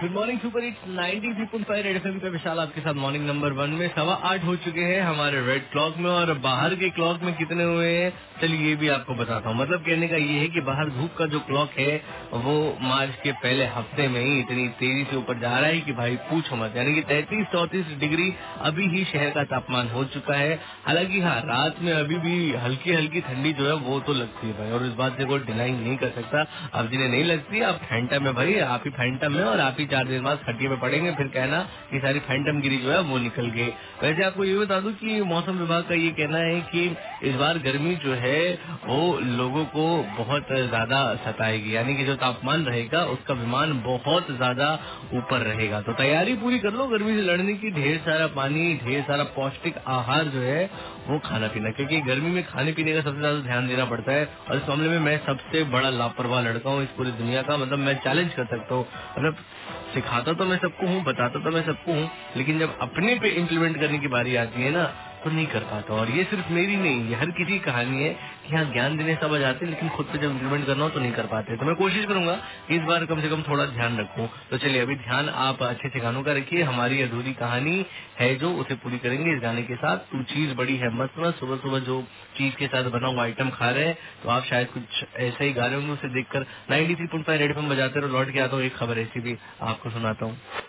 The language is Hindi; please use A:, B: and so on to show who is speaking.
A: Good morning super hits 93.5 red FM पे विशाल आपके साथ मॉर्निंग नंबर 1 में 8:15 हो चुके हैं हमारे रेड क्लॉक में। और बाहर के क्लॉक में कितने हुए हैं चलिए ये भी आपको बताता हूँ। मतलब कहने का ये है कि बाहर धूप का जो क्लॉक है वो मार्च के पहले हफ्ते में ही इतनी तेजी से ऊपर जा रहा है कि भाई पूछो मत। यानी कि 33-34 डिग्री अभी ही शहर का तापमान हो चुका है। हालांकि हाँ, रात में अभी भी हल्की हल्की ठंडी जो है वो तो लगती है भाई, और इस बात से कोई डिनाई नहीं कर सकता। अब जिन्हें नहीं लगती आप फैंटम में भाई, आप ही फैंटम में, और आप ही 4 दिन बाद खटिए में पड़ेंगे, फिर कहना कि सारी फैंटम गिरी जो है वो निकल गई। वैसे आपको ये बता दूं कि मौसम विभाग का ये कहना है कि इस बार गर्मी जो है वो लोगों को बहुत ज्यादा सताएगी। यानी कि जो तापमान रहेगा उसका विमान बहुत ज्यादा ऊपर रहेगा। तो तैयारी पूरी कर लो गर्मी से लड़ने की। ढेर सारा पानी, ढेर सारा पौष्टिक आहार जो है वो खाना पीना, क्योंकि गर्मी में खाने पीने का सबसे ज्यादा ध्यान देना पड़ता है। और इस मामले में मैं सबसे बड़ा लापरवाह लड़का हूँ इस पूरी दुनिया का। मतलब मैं चैलेंज कर सकता हूँ, मतलब सिखाता तो मैं सबको हूँ, बताता तो मैं सबको हूँ, लेकिन जब अपने पे इम्प्लीमेंट करने की बारी आती है ना तो नहीं कर पाता। और ये सिर्फ मेरी नहीं, ये हर किसी की कहानी है कि हाँ, ज्ञान देने सब आ जाते हैं लेकिन खुद पे जब इम्प्लीमेंट करना हो तो नहीं कर पाते। तो मैं कोशिश करूंगा कि इस बार कम से कम थोड़ा ध्यान रखूं। तो चलिए अभी ध्यान आप अच्छे अच्छे गानों का रखिए। हमारी अधूरी कहानी है जो उसे पूरी करेंगे इस गाने के साथ। तू चीज बड़ी है मस्त मस्त, सुबह सुबह जो चीज के साथ बना हुआ आइटम खा रहे हैं तो आप शायद कुछ ऐसा ही गा रहे होंगे। उसे देखकर 93.5 रेड एफएम बजाते रहो। लौट के आता हूँ, एक खबर ऐसी भी आपको सुनाता हूँ।